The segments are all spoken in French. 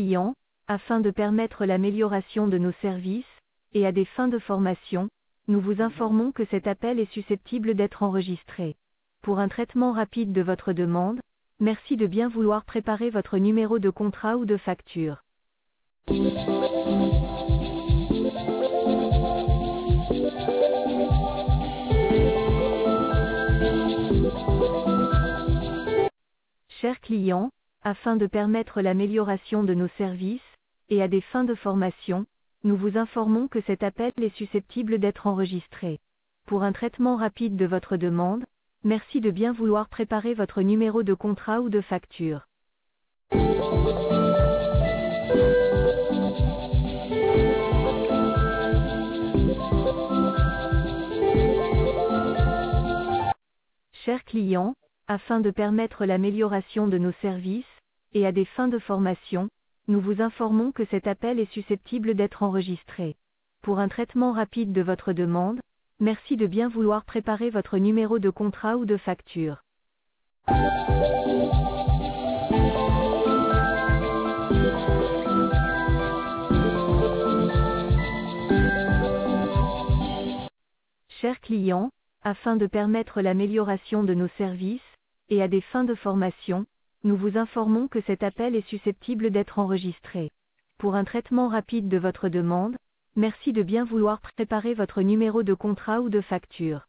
client, afin de permettre l'amélioration de nos services, et à des fins de formation, nous vous informons que cet appel est susceptible d'être enregistré. Pour un traitement rapide de votre demande, merci de bien vouloir préparer votre numéro de contrat ou de facture. Chers clients, afin de permettre l'amélioration de nos services, et à des fins de formation, nous vous informons que cet appel est susceptible d'être enregistré. Pour un traitement rapide de votre demande, merci de bien vouloir préparer votre numéro de contrat ou de facture. Chers clients, afin de permettre l'amélioration de nos services, et à des fins de formation, nous vous informons que cet appel est susceptible d'être enregistré. Pour un traitement rapide de votre demande, merci de bien vouloir préparer votre numéro de contrat ou de facture. Chers clients, afin de permettre l'amélioration de nos services, et à des fins de formation, nous vous informons que cet appel est susceptible d'être enregistré. Pour un traitement rapide de votre demande, merci de bien vouloir préparer votre numéro de contrat ou de facture.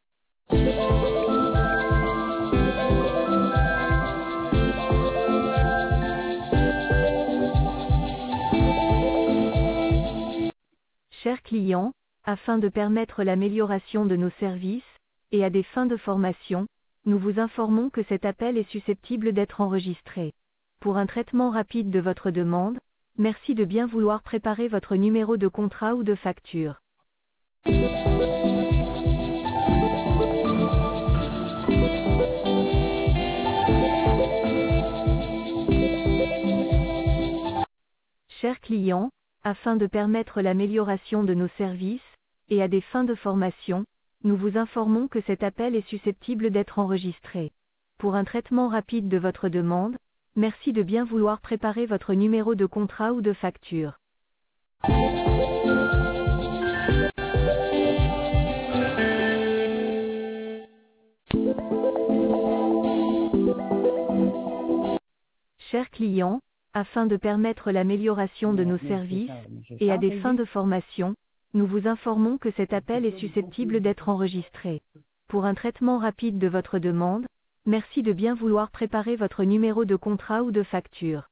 Chers clients, afin de permettre l'amélioration de nos services, et à des fins de formation, nous vous informons que cet appel est susceptible d'être enregistré. Pour un traitement rapide de votre demande, merci de bien vouloir préparer votre numéro de contrat ou de facture. Chers clients, afin de permettre l'amélioration de nos services, et à des fins de formation, nous vous informons que cet appel est susceptible d'être enregistré. Pour un traitement rapide de votre demande, merci de bien vouloir préparer votre numéro de contrat ou de facture. Chers clients, afin de permettre l'amélioration de nos services, et à des fins de formation, nous vous informons que cet appel est susceptible d'être enregistré. Pour un traitement rapide de votre demande, merci de bien vouloir préparer votre numéro de contrat ou de facture.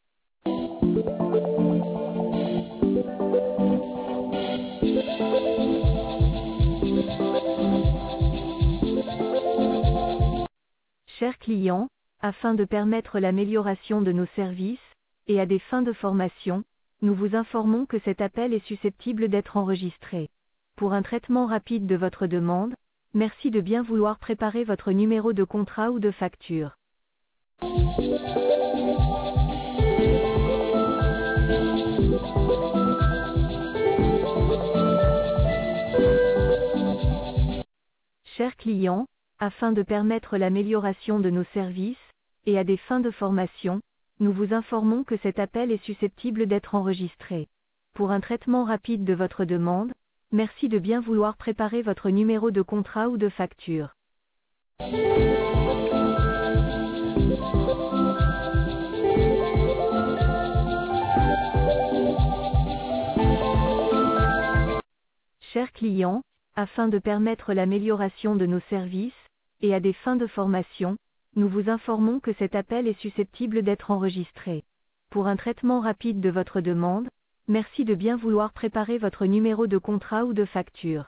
Chers clients, afin de permettre l'amélioration de nos services, et à des fins de formation, nous vous informons que cet appel est susceptible d'être enregistré. Pour un traitement rapide de votre demande, merci de bien vouloir préparer votre numéro de contrat ou de facture. Chers clients, afin de permettre l'amélioration de nos services, et à des fins de formation, nous vous informons que cet appel est susceptible d'être enregistré. Pour un traitement rapide de votre demande, merci de bien vouloir préparer votre numéro de contrat ou de facture. Chers clients, afin de permettre l'amélioration de nos services, et à des fins de formation, nous vous informons que cet appel est susceptible d'être enregistré. Pour un traitement rapide de votre demande, merci de bien vouloir préparer votre numéro de contrat ou de facture.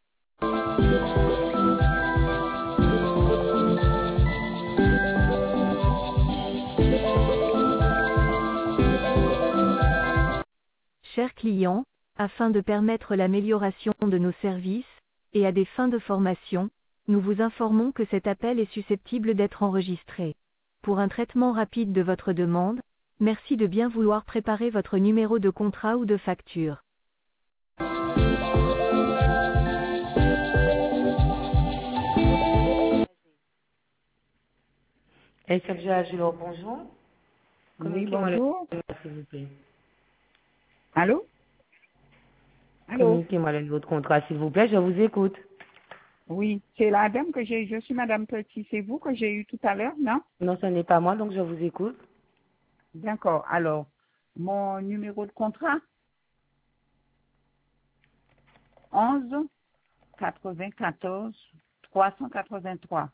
Chers clients, afin de permettre l'amélioration de nos services, et à des fins de formation, nous vous informons que cet appel est susceptible d'être enregistré. Pour un traitement rapide de votre demande, merci de bien vouloir préparer votre numéro de contrat ou de facture. SFGA Agilo, bonjour. Oui, Communiquez-moi le bonjour. numéro, s'il vous plaît. Allô? Allô? Communiquez-moi le numéro de contrat, s'il vous plaît, je vous écoute. Oui, c'est la dame que je suis Madame Petit, c'est vous que j'ai eu tout à l'heure, non? Non, ce n'est pas moi, donc je vous écoute. D'accord. Alors, mon numéro de contrat, 11 94 383.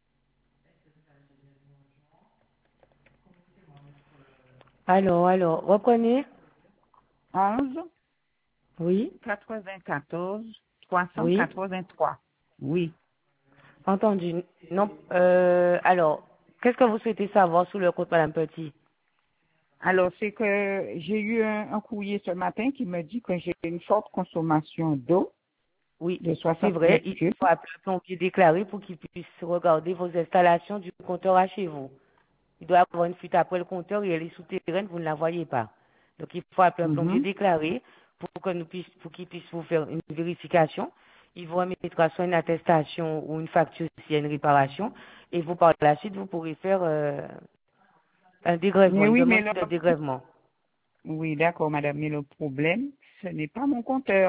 Alors, reprenez. 11 Oui, 94 oui, 383. Oui. entendu. Non, alors, qu'est-ce que vous souhaitez savoir sur le compte, Madame Petit? Alors, c'est que j'ai eu un courrier ce matin qui me dit que j'ai une forte consommation d'eau Oui, de c'est 60 vrai, mètres il cubes. faut appeler le plombier déclaré pour qu'il puisse regarder vos installations du compteur à chez vous. Il doit avoir une fuite après le compteur et elle est souterraine, vous ne la voyez pas. Donc il faut appeler un plombier Mhm. déclaré pour qu'il puisse vous faire une vérification. Il vous remettra soit une attestation ou une facture s'il y a une réparation. Et vous, par la suite, vous pourrez faire un dégrèvement, Mais une oui, demande de dégrèvement. oui, d'accord, madame, mais le problème, ce n'est pas mon compteur.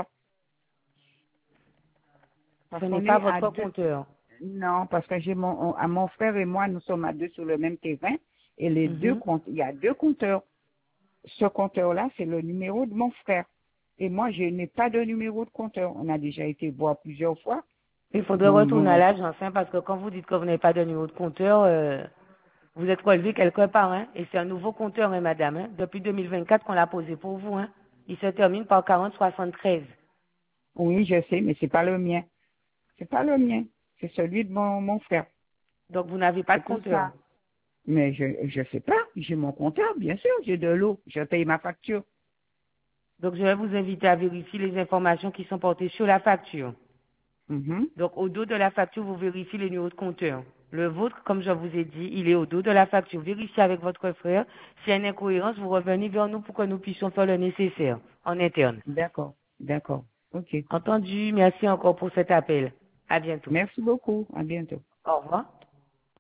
Ce Parce n'est qu'on pas est à votre deux. compteur. Non, parce que mon frère et moi, nous sommes à deux sur le même terrain. Et les deux Mhm. comptes, il y a deux compteurs. Ce compteur-là, c'est le numéro de mon frère. Et moi, je n'ai pas de numéro de compteur. On a déjà été voir plusieurs fois. Il faudrait Bon, retourner à bon, l'agence, hein, parce que quand vous dites que vous n'avez pas de numéro de compteur, vous êtes relevé quelque part, hein, et c'est un nouveau compteur, hein, madame, hein, depuis 2024 qu'on l'a posé pour vous. Hein. Il se termine par 4073. oui, je sais, mais c'est pas le mien. C'est pas le mien. C'est celui de mon frère. Donc vous n'avez pas C'est de pour compteur. ça. Mais je sais pas. J'ai mon compteur, bien sûr. J'ai de l'eau. Je paye ma facture. Donc je vais vous inviter à vérifier les informations qui sont portées sur la facture. Mhm. Donc au dos de la facture, vous vérifiez le numéro de compteur. Le vôtre, comme je vous ai dit, il est au dos de la facture. Vérifiez avec votre frère. S'il y a une incohérence, vous revenez vers nous pour que nous puissions faire le nécessaire en interne. D'accord. D'accord. OK. Entendu. Merci encore pour cet appel. À bientôt. Merci beaucoup. À bientôt. Au revoir.